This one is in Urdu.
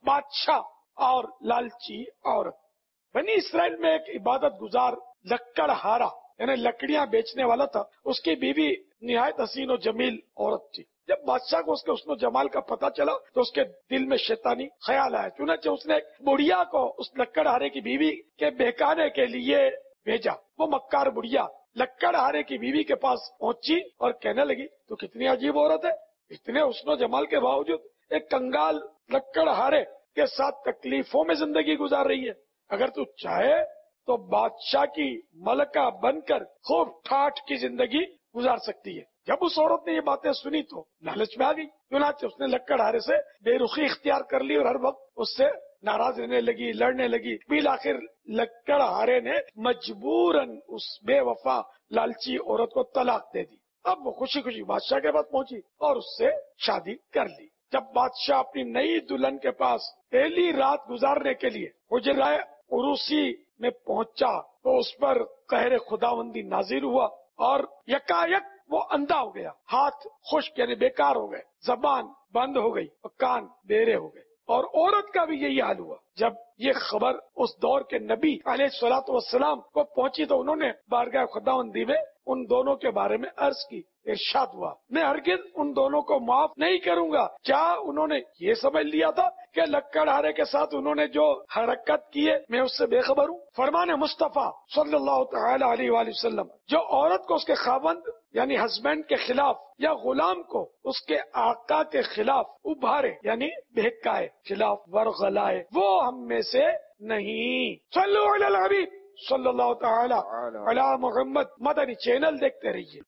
بادشاہ اور لالچی عورت. بنی اسرائیل میں ایک عبادت گزار لکڑ ہارا یعنی لکڑیاں بیچنے والا تھا. اس کی بیوی نہایت حسین و جمیل عورت تھی. جب بادشاہ کو اس کے حسن و جمال کا پتہ چلا تو اس کے دل میں شیطانی خیال آیا. چنانچہ اس نے ایک بڑھیا کو اس لکڑ ہارے کی بیوی کے بہکانے کے لیے بھیجا. وہ مکار بڑھیا لکڑ ہارے کی بیوی کے پاس پہنچی اور کہنے لگی تو کتنی عجیب عورت ہے، اتنے حسن و جمال کے باوجود ایک کنگال لکڑ ہارے کے ساتھ تکلیفوں میں زندگی گزار رہی ہے. اگر تو چاہے تو بادشاہ کی ملکہ بن کر خوب ٹھاٹھ کی زندگی گزار سکتی ہے. جب اس عورت نے یہ باتیں سنی تو لالچ میں آ گئی. چنانچہ اس نے لکڑ ہارے سے بے رخی اختیار کر لی اور ہر وقت اس سے ناراض رہنے لگی، لڑنے لگی. بالآخر لکڑ ہارے نے مجبوراً اس بے وفا لالچی عورت کو طلاق دے دی. اب وہ خوشی خوشی بادشاہ کے پاس پہنچی اور اس سے شادی کر لی. جب بادشاہ اپنی نئی دلہن کے پاس پہلی رات گزارنے کے لیے حجرہ عروسی میں پہنچا تو اس پر قہر خداوندی نازل ہوا اور یکایک وہ اندھا ہو گیا. ہاتھ خشک یعنی بیکار ہو گئے، زبان بند ہو گئی اور کان بیرے ہو گئے. اور عورت کا بھی یہی حال ہوا. جب یہ خبر اس دور کے نبی علیہ الصلوۃ والسلام کو پہنچی تو انہوں نے بارگاہ خداوندی میں ان دونوں کے بارے میں عرض کی. ارشاد ہوا میں ہرگز ان دونوں کو معاف نہیں کروں گا. کیا انہوں نے یہ سمجھ لیا تھا کہ لکڑ ہارے کے ساتھ انہوں نے جو حرکت کی ہے میں اس سے بے خبر ہوں؟ فرمان مصطفیٰ صلی اللہ تعالی علیہ وآلہ وسلم جو عورت کو اس کے خاوند یعنی ہسبینڈ کے خلاف یا غلام کو اس کے آقا کے خلاف ابھارے یعنی بہکائے، خلاف ورغلائے، وہ ہم میں سے نہیں. صلو علی الحبیب صلی اللہ تعالی علی محمد. مدنی چینل دیکھتے رہیے.